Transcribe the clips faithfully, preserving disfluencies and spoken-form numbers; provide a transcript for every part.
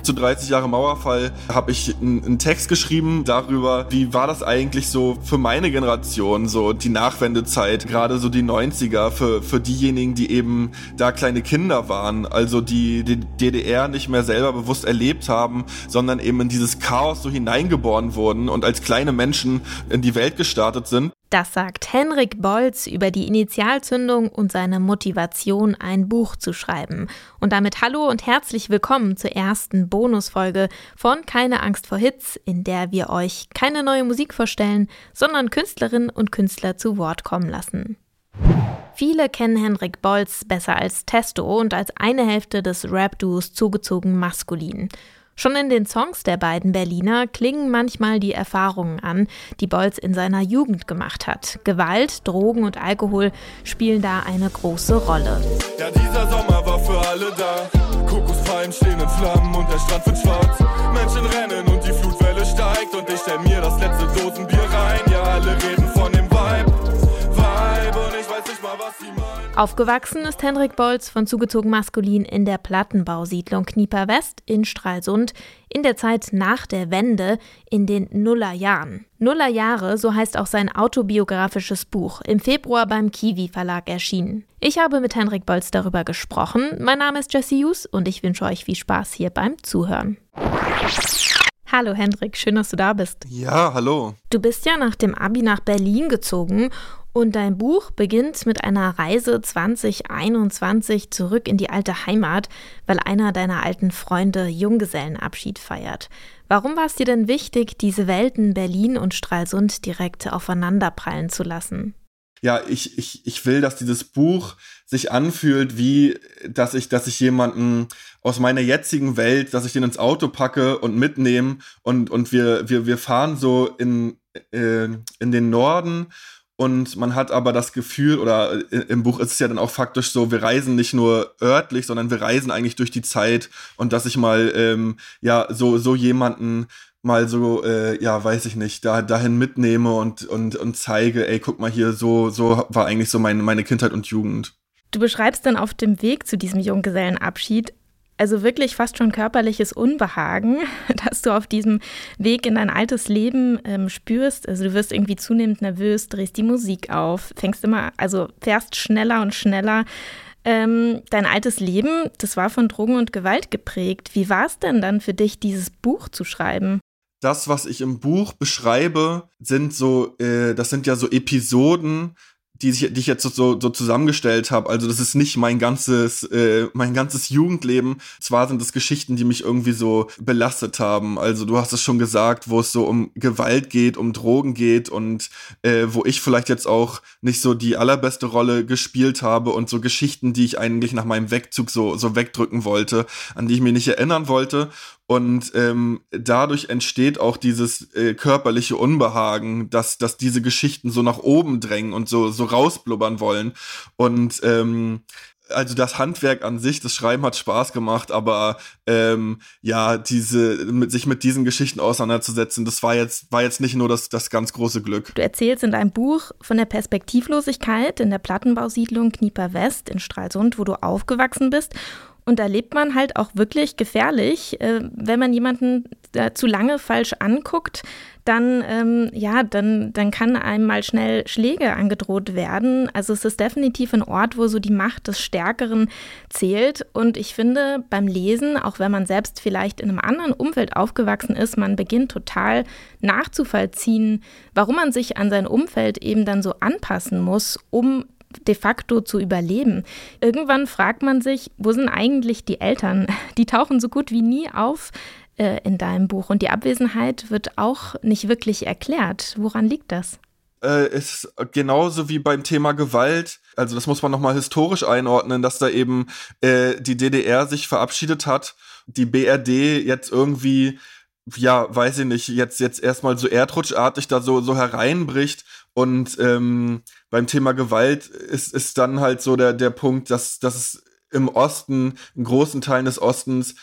Zu dreißig Jahre Mauerfall habe ich einen Text geschrieben darüber, wie war das eigentlich so für meine Generation, so die Nachwendezeit, gerade so die neunziger, für, für diejenigen, die eben da kleine Kinder waren, also die die D D R nicht mehr selber bewusst erlebt haben, sondern eben in dieses Chaos so hineingeboren wurden und als kleine Menschen in die Welt gestartet sind. Das sagt Henrik Bolz über die Initialzündung und seine Motivation, ein Buch zu schreiben. Und damit hallo und herzlich willkommen zur ersten Bonusfolge von Keine Angst vor Hits, in der wir euch keine neue Musik vorstellen, sondern Künstlerinnen und Künstler zu Wort kommen lassen. Viele kennen Henrik Bolz besser als Testo und als eine Hälfte des Rap-Duos Zugezogen Maskulin. Schon in den Songs der beiden Berliner klingen manchmal die Erfahrungen an, die Bolz in seiner Jugend gemacht hat. Gewalt, Drogen und Alkohol spielen da eine große Rolle. Ja, dieser Sommer war für alle da. Kokospalmen stehen in Flammen und der Strand wird schwarz. Menschen rennen und die Flutwelle steigt und ich stell mir das letzte Dosenbier rein. Ja, alle reden von dem Vibe, Vibe und ich weiß nicht mal, was sie meinen. Aufgewachsen ist Henrik Bolz von Zugezogen Maskulin in der Plattenbausiedlung Knieper West in Stralsund in der Zeit nach der Wende in den Nullerjahren. Nullerjahre, so heißt auch sein autobiografisches Buch, im Februar beim Kiwi Verlag erschienen. Ich habe mit Henrik Bolz darüber gesprochen. Mein Name ist Jessie Hughes und ich wünsche euch viel Spaß hier beim Zuhören. Hallo Henrik, schön, dass du da bist. Ja, hallo. Du bist ja nach dem Abi nach Berlin gezogen. Und dein Buch beginnt mit einer Reise zwanzig einundzwanzig zurück in die alte Heimat, weil einer deiner alten Freunde Junggesellenabschied feiert. Warum war es dir denn wichtig, diese Welten Berlin und Stralsund direkt aufeinanderprallen zu lassen? Ja, ich, ich, ich will, dass dieses Buch sich anfühlt, wie, dass ich, dass ich jemanden aus meiner jetzigen Welt, dass ich den ins Auto packe und mitnehme und, und wir, wir, wir fahren so in, äh, in den Norden. Und man hat aber das Gefühl, oder im Buch ist es ja dann auch faktisch so, wir reisen nicht nur örtlich, sondern wir reisen eigentlich durch die Zeit. Und dass ich mal, ähm, ja, so so jemanden mal so, äh, ja, weiß ich nicht, da dahin mitnehme und und und zeige, ey, guck mal hier, so so war eigentlich so meine meine Kindheit und Jugend. Du beschreibst dann auf dem Weg zu diesem Junggesellenabschied also wirklich fast schon körperliches Unbehagen, das du auf diesem Weg in dein altes Leben ähm, spürst. Also du wirst irgendwie zunehmend nervös, drehst die Musik auf, fängst immer, also fährst schneller und schneller. Ähm, dein altes Leben, das war von Drogen und Gewalt geprägt. Wie war es denn dann für dich, dieses Buch zu schreiben? Das, was ich im Buch beschreibe, sind so, äh, das sind ja so Episoden, die ich, die ich jetzt so, so zusammengestellt habe. Also das ist nicht mein ganzes, äh, mein ganzes Jugendleben. Zwar sind es Geschichten, die mich irgendwie so belastet haben. Also du hast es schon gesagt, wo es so um Gewalt geht, um Drogen geht und äh, wo ich vielleicht jetzt auch nicht so die allerbeste Rolle gespielt habe und so Geschichten, die ich eigentlich nach meinem Wegzug so, so wegdrücken wollte, an die ich mich nicht erinnern wollte. Und ähm, dadurch entsteht auch dieses äh, körperliche Unbehagen, dass dass diese Geschichten so nach oben drängen und so so rausblubbern wollen. Und ähm, also das Handwerk an sich, das Schreiben hat Spaß gemacht, aber ähm, ja, diese mit sich mit diesen Geschichten auseinanderzusetzen, das war jetzt war jetzt nicht nur das das ganz große Glück. Du erzählst in deinem Buch von der Perspektivlosigkeit in der Plattenbausiedlung Knieper West in Stralsund, wo du aufgewachsen bist. Und da lebt man halt auch wirklich gefährlich. Äh, wenn man jemanden äh, zu lange falsch anguckt, dann, ähm, ja, dann, dann kann einem mal schnell Schläge angedroht werden. Also es ist definitiv ein Ort, wo so die Macht des Stärkeren zählt. Und ich finde, beim Lesen, auch wenn man selbst vielleicht in einem anderen Umfeld aufgewachsen ist, man beginnt total nachzuvollziehen, warum man sich an sein Umfeld eben dann so anpassen muss, um de facto zu überleben. Irgendwann fragt man sich, wo sind eigentlich die Eltern? Die tauchen so gut wie nie auf äh, in deinem Buch und die Abwesenheit wird auch nicht wirklich erklärt. Woran liegt das? Äh, ist genauso wie beim Thema Gewalt, also das muss man nochmal historisch einordnen, dass da eben äh, die D D R sich verabschiedet hat, die B R D jetzt irgendwie, ja, weiß ich nicht, jetzt jetzt erstmal so erdrutschartig da so so hereinbricht. Und ähm, beim Thema Gewalt ist ist dann halt so der der Punkt, dass dass es im Osten, in großen Teilen des Ostens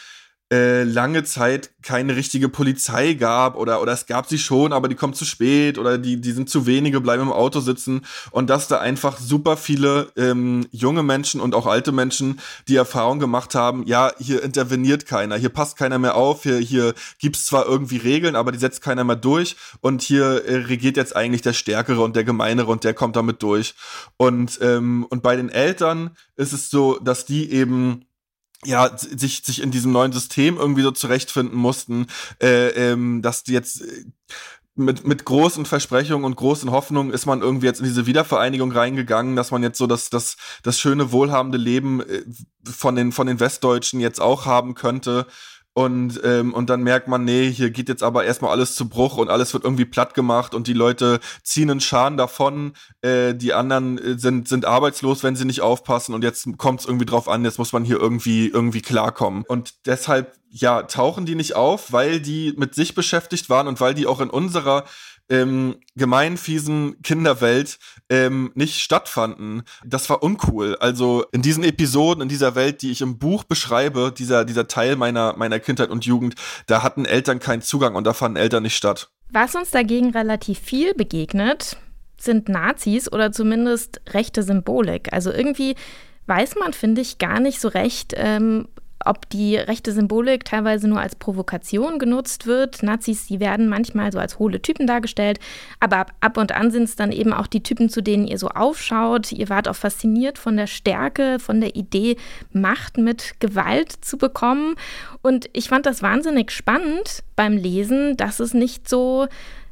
äh, lange Zeit keine richtige Polizei gab oder oder es gab sie schon, aber die kommt zu spät oder die die sind zu wenige, bleiben im Auto sitzen und dass da einfach super viele ähm, junge Menschen und auch alte Menschen die Erfahrung gemacht haben, ja, hier interveniert keiner, hier passt keiner mehr auf, hier hier gibt's zwar irgendwie Regeln, aber die setzt keiner mehr durch und hier äh, regiert jetzt eigentlich der Stärkere und der Gemeinere und der kommt damit durch. Und ähm, und bei den Eltern ist es so, dass die eben ja, sich, sich in diesem neuen System irgendwie so zurechtfinden mussten, äh, ähm, dass die jetzt äh, mit, mit großen Versprechungen und großen Hoffnungen ist man irgendwie jetzt in diese Wiedervereinigung reingegangen, dass man jetzt so das, das, das schöne, wohlhabende Leben äh, von den, von den Westdeutschen jetzt auch haben könnte. Und ähm, und dann merkt man, nee, hier geht jetzt aber erstmal alles zu Bruch und alles wird irgendwie platt gemacht und die Leute ziehen einen Schaden davon, äh, die anderen äh, sind sind arbeitslos, wenn sie nicht aufpassen und jetzt kommt es irgendwie drauf an, jetzt muss man hier irgendwie irgendwie klarkommen. Und deshalb, ja, tauchen die nicht auf, weil die mit sich beschäftigt waren und weil die auch in unserer ähm, gemein fiesen Kinderwelt ähm, nicht stattfanden. Das war uncool. Also in diesen Episoden, in dieser Welt, die ich im Buch beschreibe, dieser dieser Teil meiner meiner Kindheit und Jugend, da hatten Eltern keinen Zugang und da fanden Eltern nicht statt. Was uns dagegen relativ viel begegnet, sind Nazis oder zumindest rechte Symbolik. Also irgendwie weiß man, finde ich, gar nicht so recht, ähm, ob die rechte Symbolik teilweise nur als Provokation genutzt wird. Nazis, die werden manchmal so als hohle Typen dargestellt, aber ab, ab und an sind es dann eben auch die Typen, zu denen ihr so aufschaut. Ihr wart auch fasziniert von der Stärke, von der Idee, Macht mit Gewalt zu bekommen. Und ich fand das wahnsinnig spannend beim Lesen, dass es nicht so...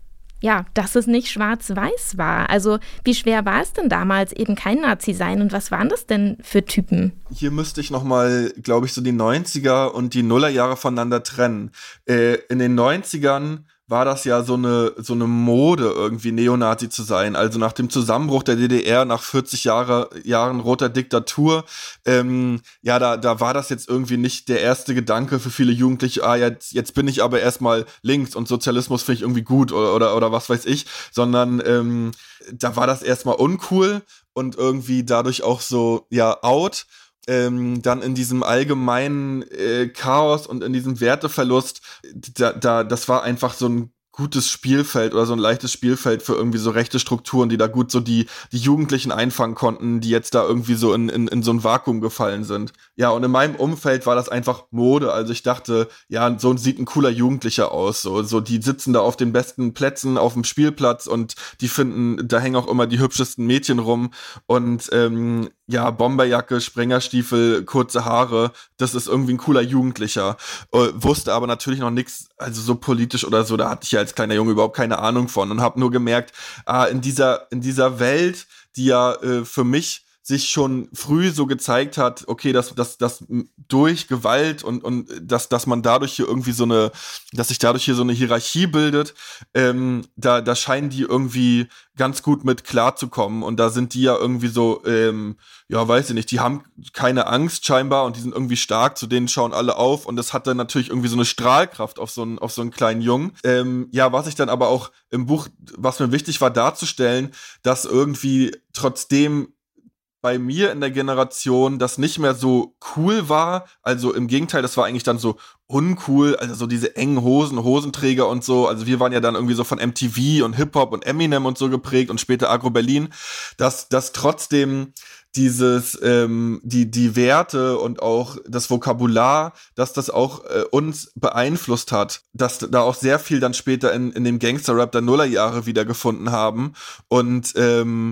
Ja, dass es nicht schwarz-weiß war. Also wie schwer war es denn damals, eben kein Nazi sein und was waren das denn für Typen? Hier müsste ich nochmal, glaube ich, so die neunziger und die Nullerjahre voneinander trennen. Äh, in den neunzigern war das ja so eine so eine Mode, irgendwie Neonazi zu sein. Also nach dem Zusammenbruch der D D R, nach vierzig Jahre, Jahren roter Diktatur, ähm, ja, da da war das jetzt irgendwie nicht der erste Gedanke für viele Jugendliche, ah, jetzt, jetzt bin ich aber erstmal links und Sozialismus finde ich irgendwie gut oder, oder, oder was weiß ich, sondern ähm, da war das erstmal uncool und irgendwie dadurch auch so, ja, out. Ähm, dann in diesem allgemeinen äh, Chaos und in diesem Werteverlust, da, da, das war einfach so ein gutes Spielfeld oder so ein leichtes Spielfeld für irgendwie so rechte Strukturen, die da gut so die die Jugendlichen einfangen konnten, die jetzt da irgendwie so in, in, in so ein Vakuum gefallen sind. Ja, und in meinem Umfeld war das einfach Mode. Also ich dachte, ja, so sieht ein cooler Jugendlicher aus. So, so die sitzen da auf den besten Plätzen auf dem Spielplatz und die finden, da hängen auch immer die hübschesten Mädchen rum und ähm, ja, Bomberjacke, Sprengerstiefel, kurze Haare, das ist irgendwie ein cooler Jugendlicher. Äh, wusste aber natürlich noch nichts, also so politisch oder so, da hatte ich ja als kleiner Junge überhaupt keine Ahnung von und habe nur gemerkt, ah, in dieser in dieser Welt, die ja äh, für mich sich schon früh so gezeigt hat, okay, dass dass dass durch Gewalt und und dass dass man dadurch hier irgendwie so eine, dass sich dadurch hier so eine Hierarchie bildet, ähm, da da scheinen die irgendwie ganz gut mit klarzukommen und da sind die ja irgendwie so, ähm, ja, weiß ich nicht, die haben keine Angst scheinbar und die sind irgendwie stark, zu denen schauen alle auf und das hat dann natürlich irgendwie so eine Strahlkraft auf so einen auf so einen kleinen Jungen. Ähm, ja, was ich dann aber auch im Buch, was mir wichtig war darzustellen, dass irgendwie trotzdem bei mir in der Generation das nicht mehr so cool war, also im Gegenteil, das war eigentlich dann so uncool, also so diese engen Hosen, Hosenträger und so, also wir waren ja dann irgendwie so von M T V und Hip-Hop und Eminem und so geprägt und später Agro Berlin, dass dass trotzdem dieses, ähm, die die Werte und auch das Vokabular, dass das auch äh, uns beeinflusst hat, dass da auch sehr viel dann später in in dem Gangster-Rap der Nullerjahre wiedergefunden haben und ähm,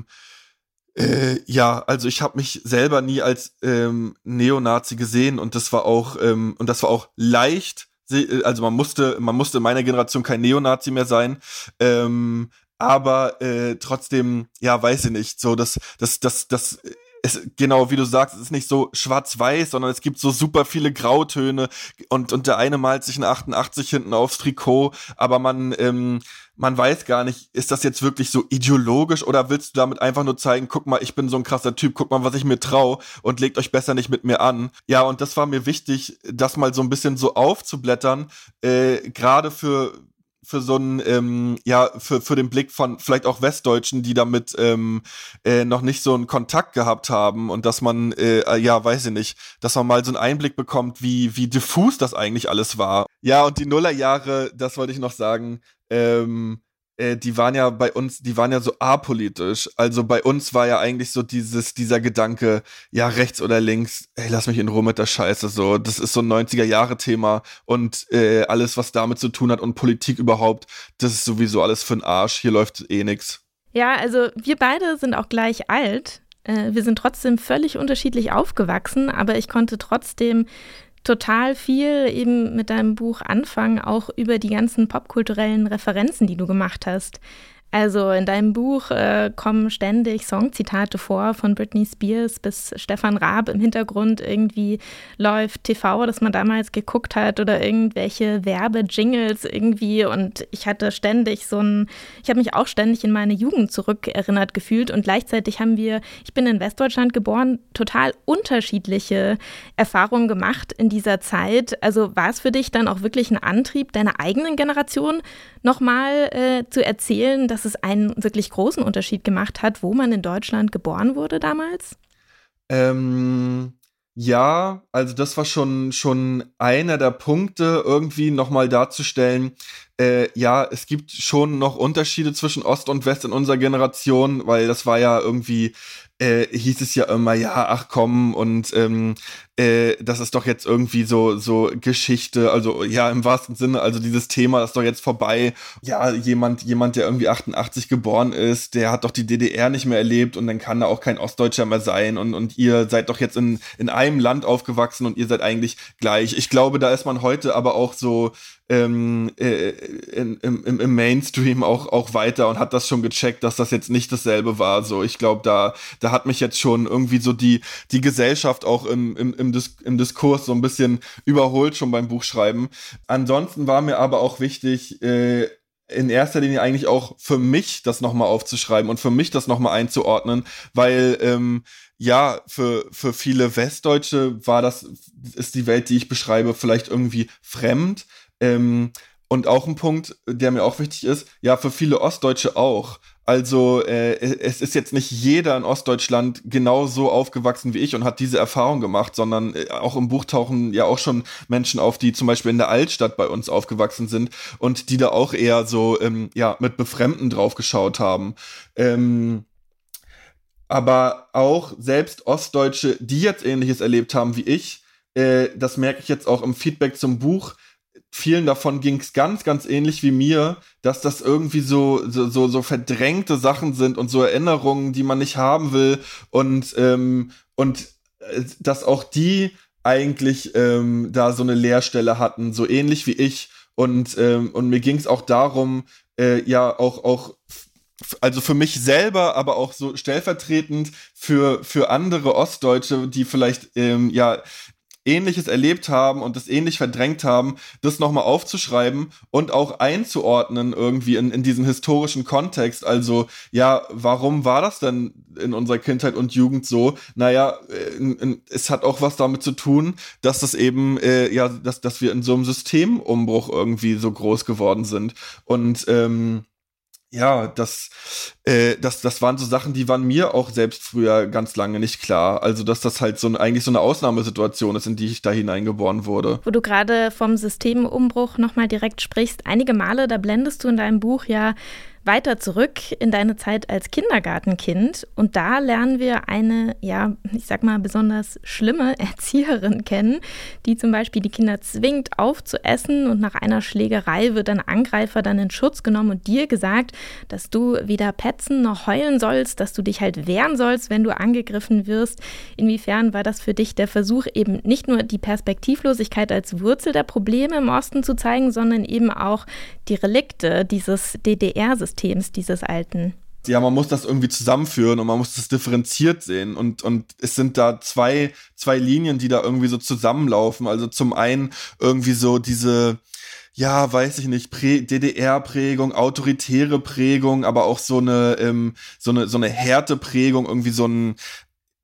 Äh, ja, also ich habe mich selber nie als ähm, Neonazi gesehen und das war auch ähm, und das war auch leicht. Also man musste, man musste in meiner Generation kein Neonazi mehr sein, ähm, aber äh, trotzdem, ja, weiß ich nicht. So, das, das, das, das. Es, genau, wie du sagst, es ist nicht so schwarz-weiß, sondern es gibt so super viele Grautöne und und der eine malt sich ein achtundachtzig hinten aufs Trikot, aber man ähm, man weiß gar nicht, ist das jetzt wirklich so ideologisch oder willst du damit einfach nur zeigen, guck mal, ich bin so ein krasser Typ, guck mal, was ich mir trau und legt euch besser nicht mit mir an. Ja, und das war mir wichtig, das mal so ein bisschen so aufzublättern, äh, gerade für für so einen, ähm, ja, für, für den Blick von vielleicht auch Westdeutschen, die damit ähm, äh, noch nicht so einen Kontakt gehabt haben und dass man, äh, ja, weiß ich nicht, dass man mal so einen Einblick bekommt, wie, wie diffus das eigentlich alles war. Ja, und die Nullerjahre, das wollte ich noch sagen, ähm, äh, die waren ja bei uns, die waren ja so apolitisch. Also bei uns war ja eigentlich so dieses, dieser Gedanke, ja, rechts oder links, ey, lass mich in Ruhe mit der Scheiße, so. Das ist so ein neunziger-Jahre-Thema und äh, alles, was damit zu tun hat und Politik überhaupt, das ist sowieso alles für den Arsch. Hier läuft eh nix. Ja, also wir beide sind auch gleich alt. Äh, wir sind trotzdem völlig unterschiedlich aufgewachsen, aber ich konnte trotzdem total viel eben mit deinem Buch anfangen, auch über die ganzen popkulturellen Referenzen, die du gemacht hast. Also in deinem Buch äh, kommen ständig Songzitate vor, von Britney Spears bis Stefan Raab. Im Hintergrund irgendwie läuft T V, das man damals geguckt hat, oder irgendwelche Werbejingles irgendwie. Und ich hatte ständig so ein, ich habe mich auch ständig in meine Jugend zurückerinnert gefühlt. Und gleichzeitig haben wir, ich bin in Westdeutschland geboren, total unterschiedliche Erfahrungen gemacht in dieser Zeit. Also war es für dich dann auch wirklich ein Antrieb, deiner eigenen Generation nochmal äh, zu erzählen, dass es einen wirklich großen Unterschied gemacht hat, wo man in Deutschland geboren wurde damals? Ähm, ja, also das war schon, schon einer der Punkte, irgendwie nochmal darzustellen, äh, ja, es gibt schon noch Unterschiede zwischen Ost und West in unserer Generation, weil das war ja irgendwie, äh, hieß es ja immer, ja, ach komm, und ähm, äh, das ist doch jetzt irgendwie so so Geschichte, also ja, im wahrsten Sinne, also dieses Thema ist doch jetzt vorbei. Ja, jemand, jemand, der irgendwie achtundachtzig geboren ist, der hat doch die D D R nicht mehr erlebt und dann kann er auch kein Ostdeutscher mehr sein und und ihr seid doch jetzt in in einem Land aufgewachsen und ihr seid eigentlich gleich. Ich glaube, da ist man heute aber auch so ähm, äh, in, im, im Mainstream auch auch weiter und hat das schon gecheckt, dass das jetzt nicht dasselbe war. So, ich glaube, da da hat mich jetzt schon irgendwie so die die Gesellschaft auch im im, im, Dis- im Diskurs so ein bisschen überholt schon beim Buchschreiben. Ansonsten war mir aber auch wichtig, äh, in erster Linie eigentlich auch für mich das nochmal aufzuschreiben und für mich das nochmal einzuordnen, weil ähm, ja, für für viele Westdeutsche war das, ist die Welt, die ich beschreibe, vielleicht irgendwie fremd. Ähm, und auch ein Punkt, der mir auch wichtig ist, ja, für viele Ostdeutsche auch. Also äh, es ist jetzt nicht jeder in Ostdeutschland genau so aufgewachsen wie ich und hat diese Erfahrung gemacht, sondern äh, auch im Buch tauchen ja auch schon Menschen auf, die zum Beispiel in der Altstadt bei uns aufgewachsen sind und die da auch eher so ähm, ja mit Befremden drauf geschaut haben. Ähm, aber auch selbst Ostdeutsche, die jetzt Ähnliches erlebt haben wie ich, äh, das merke ich jetzt auch im Feedback zum Buch, vielen davon ging es ganz, ganz ähnlich wie mir, dass das irgendwie so, so, so, so verdrängte Sachen sind und so Erinnerungen, die man nicht haben will und, ähm, und äh, dass auch die eigentlich ähm, da so eine Leerstelle hatten, so ähnlich wie ich und, ähm, und mir ging es auch darum, äh, ja auch, auch also für mich selber, aber auch so stellvertretend für, für andere Ostdeutsche, die vielleicht, ähm, ja, Ähnliches erlebt haben und das ähnlich verdrängt haben, das nochmal aufzuschreiben und auch einzuordnen irgendwie in, in diesen historischen Kontext. Also, ja, warum war das denn in unserer Kindheit und Jugend so? Naja, in, in, es hat auch was damit zu tun, dass das eben, äh, ja, dass, dass wir in so einem Systemumbruch irgendwie so groß geworden sind. Und, ähm, ja, das, äh, das, das waren so Sachen, die waren mir auch selbst früher ganz lange nicht klar. Also, dass das halt so ein, eigentlich so eine Ausnahmesituation ist, in die ich da hineingeboren wurde. Wo du gerade vom Systemumbruch nochmal direkt sprichst, einige Male, da blendest du in deinem Buch ja weiter zurück in deine Zeit als Kindergartenkind. Und da lernen wir eine, ja, ich sag mal, besonders schlimme Erzieherin kennen, die zum Beispiel die Kinder zwingt aufzuessen und nach einer Schlägerei wird ein Angreifer dann in Schutz genommen und dir gesagt, dass du weder petzen noch heulen sollst, dass du dich halt wehren sollst, wenn du angegriffen wirst. Inwiefern war das für dich der Versuch, eben nicht nur die Perspektivlosigkeit als Wurzel der Probleme im Osten zu zeigen, sondern eben auch die Relikte dieses D D R-Systems, dieses alten? Ja, man muss das irgendwie zusammenführen und man muss das differenziert sehen und und es sind da zwei zwei Linien, die da irgendwie so zusammenlaufen. Also zum einen irgendwie so diese, ja, weiß ich nicht, Prä- D D R-Prägung, autoritäre Prägung, aber auch so eine ähm, so eine so eine Härteprägung, irgendwie so ein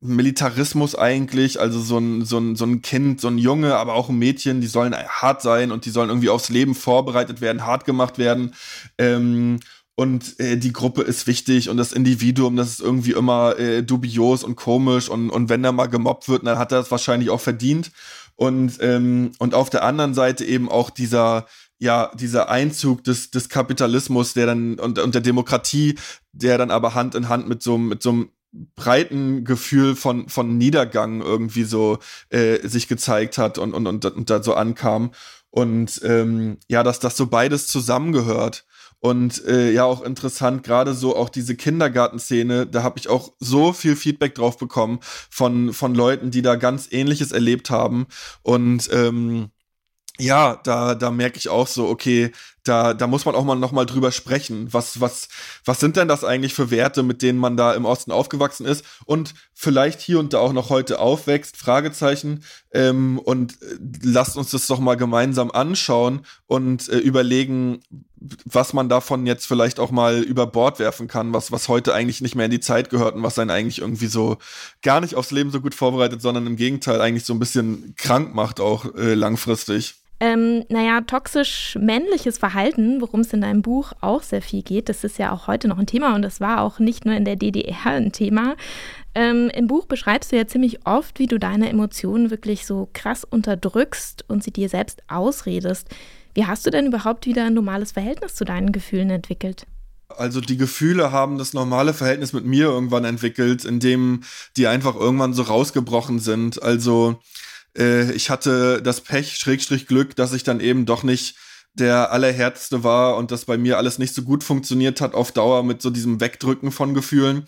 Militarismus eigentlich, also so ein, so ein, so ein Kind, so ein Junge, aber auch ein Mädchen, die sollen hart sein und die sollen irgendwie aufs Leben vorbereitet werden, hart gemacht werden. Ähm, und äh, die Gruppe ist wichtig und das Individuum, das ist irgendwie immer äh, dubios und komisch und, und wenn er mal gemobbt wird, dann hat er es wahrscheinlich auch verdient. Und, ähm, und auf der anderen Seite eben auch dieser, ja, dieser Einzug des, des Kapitalismus, der dann und, und der Demokratie, der dann aber Hand in Hand mit so, mit so einem breiten Gefühl von von Niedergang irgendwie so äh, sich gezeigt hat und und und, und da so ankam und ähm, ja, dass das so beides zusammengehört und äh, ja auch interessant, gerade so auch diese Kindergartenszene, da habe ich auch so viel Feedback drauf bekommen von von Leuten, die da ganz Ähnliches erlebt haben und ähm, ja, da, da merke ich auch so, okay, da, da muss man auch mal noch mal drüber sprechen. Was, was, was sind denn das eigentlich für Werte, mit denen man da im Osten aufgewachsen ist und vielleicht hier und da auch noch heute aufwächst? Fragezeichen. Ähm, und äh, lasst uns das doch mal gemeinsam anschauen und äh, überlegen, was man davon jetzt vielleicht auch mal über Bord werfen kann, was, was heute eigentlich nicht mehr in die Zeit gehört und was einen eigentlich irgendwie so gar nicht aufs Leben so gut vorbereitet, sondern im Gegenteil eigentlich so ein bisschen krank macht auch äh, langfristig. Ähm, naja, toxisch männliches Verhalten, worum es in deinem Buch auch sehr viel geht, das ist ja auch heute noch ein Thema und das war auch nicht nur in der D D R ein Thema. Ähm, im Buch beschreibst du ja ziemlich oft, wie du deine Emotionen wirklich so krass unterdrückst und sie dir selbst ausredest. Wie hast du denn überhaupt wieder ein normales Verhältnis zu deinen Gefühlen entwickelt? Also die Gefühle haben das normale Verhältnis mit mir irgendwann entwickelt, in dem die einfach irgendwann so rausgebrochen sind. Also ich hatte das Pech, Schrägstrich Glück, dass ich dann eben doch nicht der Allerhärteste war und das bei mir alles nicht so gut funktioniert hat auf Dauer mit so diesem Wegdrücken von Gefühlen.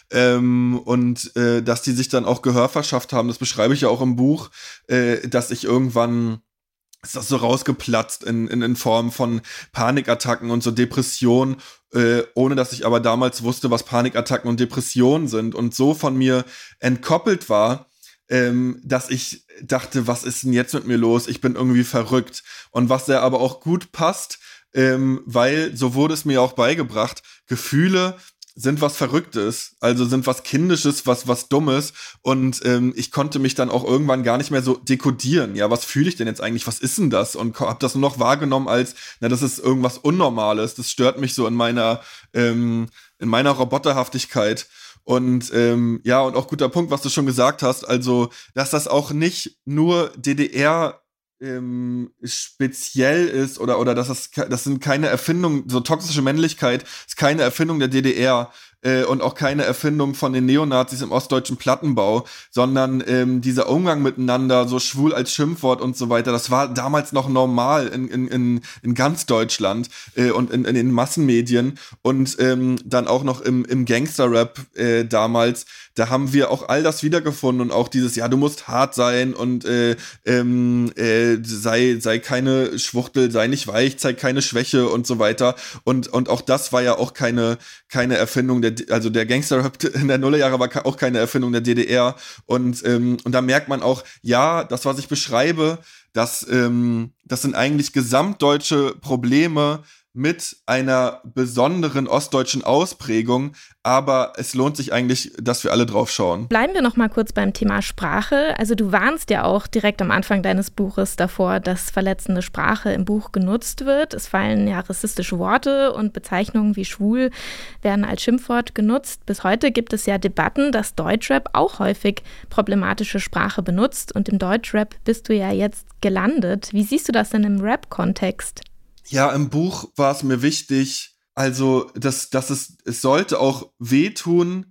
Ähm, und äh, dass die sich dann auch Gehör verschafft haben, das beschreibe ich ja auch im Buch, äh, dass ich irgendwann ist das so rausgeplatzt in, in, in Form von Panikattacken und so Depressionen, äh, ohne dass ich aber damals wusste, was Panikattacken und Depressionen sind und so von mir entkoppelt war, Ähm, dass ich dachte, was ist denn jetzt mit mir los? Ich bin irgendwie verrückt. Und was da aber auch gut passt, ähm, weil, so wurde es mir auch beigebracht, Gefühle sind was Verrücktes, also sind was Kindisches, was was Dummes und ähm, ich konnte mich dann auch irgendwann gar nicht mehr so dekodieren. Ja, was fühle ich denn jetzt eigentlich? Was ist denn das? Und habe das nur noch wahrgenommen als, na, das ist irgendwas Unnormales. Das stört mich so in meiner ähm, in meiner Roboterhaftigkeit. Und ähm, ja, und auch guter Punkt, was du schon gesagt hast, also, dass das auch nicht nur D D R ähm, speziell ist oder oder dass das das sind keine Erfindungen, so toxische Männlichkeit ist keine Erfindung der D D R äh, und auch keine Erfindung von den Neonazis im ostdeutschen Plattenbau, sondern ähm, dieser Umgang miteinander, so schwul als Schimpfwort und so weiter, das war damals noch normal in in in, in ganz Deutschland äh, und in, in den Massenmedien und ähm, dann auch noch im im Gangsterrap äh, damals. Da haben wir auch all das wiedergefunden und auch dieses, ja, du musst hart sein und äh, ähm, äh, sei sei keine Schwuchtel, sei nicht weich, zeig keine Schwäche und so weiter. Und und auch das war ja auch keine keine Erfindung der, also der Gangsterrap in der Nullerjahre war auch keine Erfindung der D D R. Und ähm, und da merkt man auch, ja, das, was ich beschreibe, das ähm, das sind eigentlich gesamtdeutsche Probleme mit einer besonderen ostdeutschen Ausprägung, aber es lohnt sich eigentlich, dass wir alle drauf schauen. Bleiben wir noch mal kurz beim Thema Sprache. Also du warnst ja auch direkt am Anfang deines Buches davor, dass verletzende Sprache im Buch genutzt wird. Es fallen ja rassistische Worte und Bezeichnungen wie schwul werden als Schimpfwort genutzt. Bis heute gibt es ja Debatten, dass Deutschrap auch häufig problematische Sprache benutzt und im Deutschrap bist du ja jetzt gelandet. Wie siehst du das denn im Rap-Kontext? Ja, im Buch war es mir wichtig, also, dass, dass es, es sollte auch wehtun,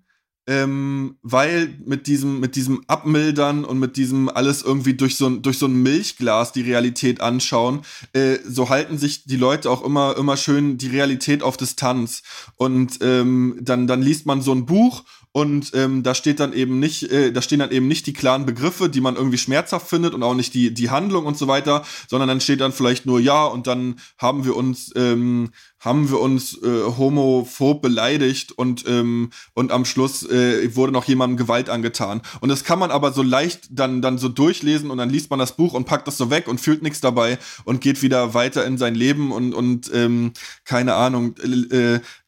ähm, weil mit diesem, mit diesem Abmildern und mit diesem alles irgendwie durch so ein, durch so ein Milchglas die Realität anschauen, äh, so halten sich die Leute auch immer, immer schön die Realität auf Distanz. Und ähm, dann, dann liest man so ein Buch und ähm, da steht dann eben nicht, äh, da stehen dann eben nicht die klaren Begriffe, die man irgendwie schmerzhaft findet und auch nicht die die Handlung und so weiter, sondern dann steht dann vielleicht nur ja und dann haben wir uns ähm, haben wir uns äh, homophob beleidigt und ähm, und am Schluss äh, wurde noch jemandem Gewalt angetan. Und das kann man aber so leicht dann dann so durchlesen und dann liest man das Buch und packt das so weg und fühlt nichts dabei und geht wieder weiter in sein Leben und und ähm, keine Ahnung, äh,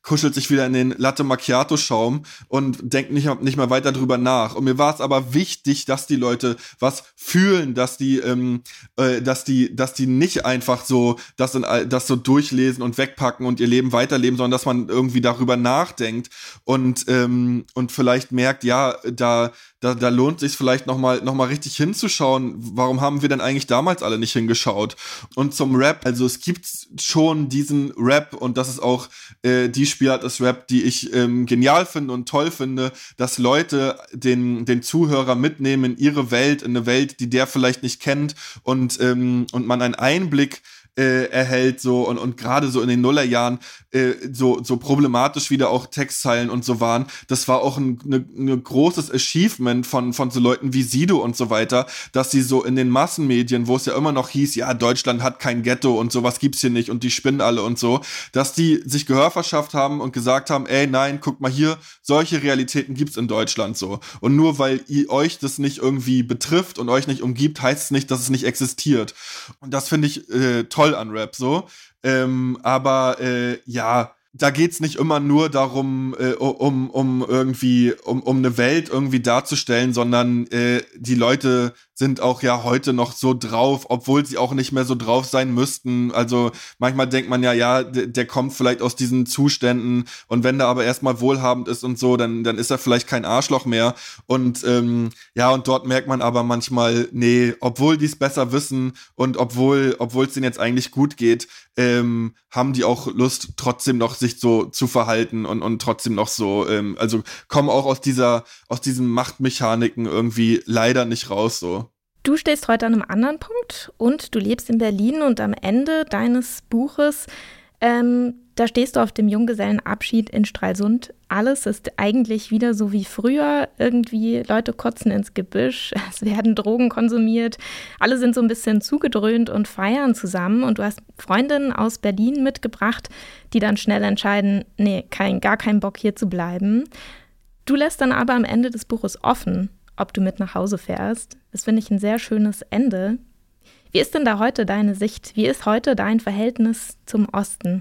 kuschelt sich wieder in den Latte Macchiato Schaum und denkt nicht, nicht mehr weiter drüber nach. Und mir war es aber wichtig, dass die Leute was fühlen, dass die, ähm, äh, dass die, dass die nicht einfach so das, in, das so durchlesen und wegpacken und ihr Leben weiterleben, sondern dass man irgendwie darüber nachdenkt und ähm, und vielleicht merkt, ja, da Da, da lohnt sich vielleicht noch mal, noch mal richtig hinzuschauen. Warum haben wir denn eigentlich damals alle nicht hingeschaut? Und zum Rap, also es gibt schon diesen Rap und das ist auch äh, die Spielart des Rap, die ich ähm, genial finde und toll finde, dass Leute den, den Zuhörer mitnehmen in ihre Welt, in eine Welt, die der vielleicht nicht kennt und, ähm, und man einen Einblick Äh, erhält so und und gerade so in den Nullerjahren äh, so so problematisch wieder auch Textzeilen und so waren, das war auch ein ne, ne großes Achievement von von so Leuten wie Sido und so weiter, dass sie so in den Massenmedien, wo es ja immer noch hieß, ja, Deutschland hat kein Ghetto und sowas gibt's hier nicht und die spinnen alle und so, dass die sich Gehör verschafft haben und gesagt haben, ey, nein, guck mal hier, solche Realitäten gibt's in Deutschland so. Und nur weil ihr, euch das nicht irgendwie betrifft und euch nicht umgibt, heißt es nicht, dass es nicht existiert. Und das finde ich äh, toll an Rap so, ähm, aber äh, ja, da geht's nicht immer nur darum, äh, um um irgendwie um um eine Welt irgendwie darzustellen, sondern äh, die Leute sind auch ja heute noch so drauf, obwohl sie auch nicht mehr so drauf sein müssten. Also manchmal denkt man ja, ja, der, der kommt vielleicht aus diesen Zuständen und wenn der aber erstmal wohlhabend ist und so, dann dann ist er vielleicht kein Arschloch mehr. Und ähm, ja, und dort merkt man aber manchmal, nee, obwohl die es besser wissen und obwohl obwohl es denen jetzt eigentlich gut geht, ähm, haben die auch Lust, trotzdem noch sich so zu verhalten und und trotzdem noch so, ähm, also kommen auch aus dieser aus diesen Machtmechaniken irgendwie leider nicht raus so. Du stehst heute an einem anderen Punkt und du lebst in Berlin und am Ende deines Buches, ähm, da stehst du auf dem Junggesellenabschied in Stralsund. Alles ist eigentlich wieder so wie früher. Irgendwie Leute kotzen ins Gebüsch, es werden Drogen konsumiert, alle sind so ein bisschen zugedröhnt und feiern zusammen. Und du hast Freundinnen aus Berlin mitgebracht, die dann schnell entscheiden, nee, kein, gar keinen Bock hier zu bleiben. Du lässt dann aber am Ende des Buches offen, ob du mit nach Hause fährst. Das finde ich ein sehr schönes Ende. Wie ist denn da heute deine Sicht? Wie ist heute dein Verhältnis zum Osten?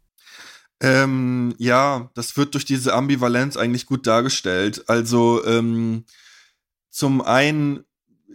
Ähm, ja, das wird durch diese Ambivalenz eigentlich gut dargestellt. Also ähm, zum einen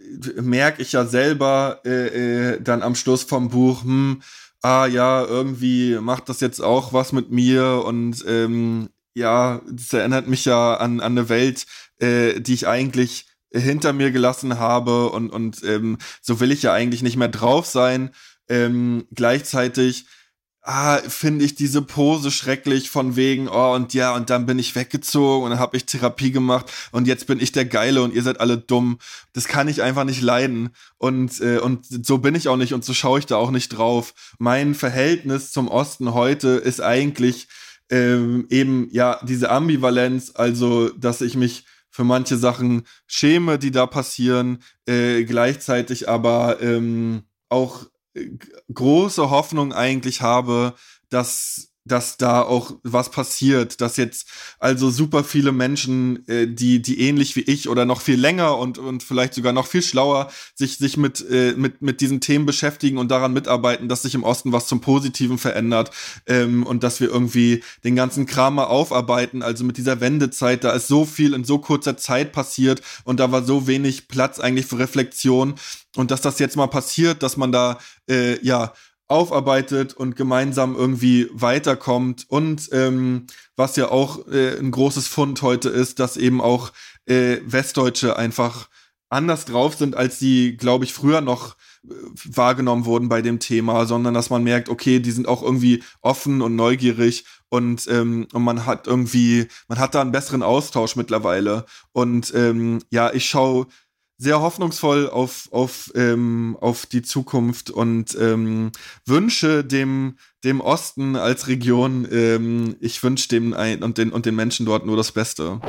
merke ich ja selber äh, äh, dann am Schluss vom Buch, hm, ah ja, irgendwie macht das jetzt auch was mit mir und ähm, ja, das erinnert mich ja an, an eine Welt, äh, die ich eigentlich hinter mir gelassen habe und, und ähm, so will ich ja eigentlich nicht mehr drauf sein. Ähm, gleichzeitig ah, finde ich diese Pose schrecklich von wegen, oh und ja, und dann bin ich weggezogen und dann habe ich Therapie gemacht und jetzt bin ich der Geile und ihr seid alle dumm. Das kann ich einfach nicht leiden und äh, und so bin ich auch nicht und so schaue ich da auch nicht drauf. Mein Verhältnis zum Osten heute ist eigentlich ähm, eben ja diese Ambivalenz, also dass ich mich für manche Sachen schäme, die da passieren, äh, gleichzeitig aber ähm, auch äh, große Hoffnung eigentlich habe, dass dass da auch was passiert, dass jetzt also super viele Menschen, äh, die die ähnlich wie ich oder noch viel länger und und vielleicht sogar noch viel schlauer sich sich mit äh, mit mit diesen Themen beschäftigen und daran mitarbeiten, dass sich im Osten was zum Positiven verändert ähm, und dass wir irgendwie den ganzen Kram mal aufarbeiten. Also mit dieser Wendezeit, da ist so viel in so kurzer Zeit passiert und da war so wenig Platz eigentlich für Reflexion und dass das jetzt mal passiert, dass man da äh, ja aufarbeitet und gemeinsam irgendwie weiterkommt und ähm, was ja auch äh, ein großes Fund heute ist, dass eben auch äh, Westdeutsche einfach anders drauf sind, als die, glaube ich, früher noch äh, wahrgenommen wurden bei dem Thema, sondern dass man merkt, okay, die sind auch irgendwie offen und neugierig und ähm, und man hat irgendwie, man hat da einen besseren Austausch mittlerweile und ähm, ja, ich schaue sehr hoffnungsvoll auf auf ähm, auf die Zukunft und ähm, wünsche dem dem Osten als Region, ähm, ich wünsche dem ein, und den und den Menschen dort nur das Beste.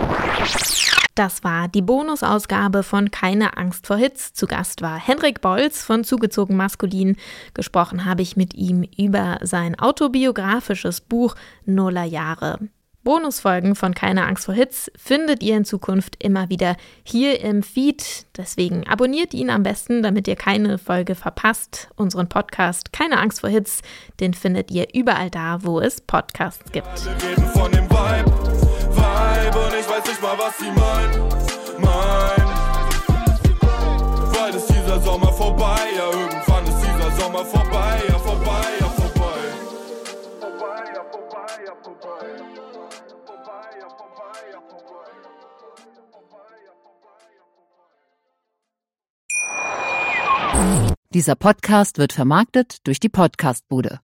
Das war die Bonusausgabe von Keine Angst vor Hits. Zu Gast war Henrik Bolz von Zugezogen Maskulin. Gesprochen habe ich mit ihm über sein autobiografisches Buch Nullerjahre. Bonusfolgen von Keine Angst vor Hits findet ihr in Zukunft immer wieder hier im Feed. Deswegen abonniert ihn am besten, damit ihr keine Folge verpasst. Unseren Podcast Keine Angst vor Hits, den findet ihr überall da, wo es Podcasts gibt. Alle reden von dem Vibe, Vibe und ich weiß nicht mal, was sie meinen, meinen. Bald ist dieser Sommer vorbei, ja irgendwann ist dieser Sommer vorbei, ja vorbei, ja vorbei. Vorbei, ja vorbei, ja vorbei. Vorbei, ja vorbei, ja vorbei. Vorbei, ja vorbei, ja vorbei. Dieser Podcast wird vermarktet durch die Podcastbude.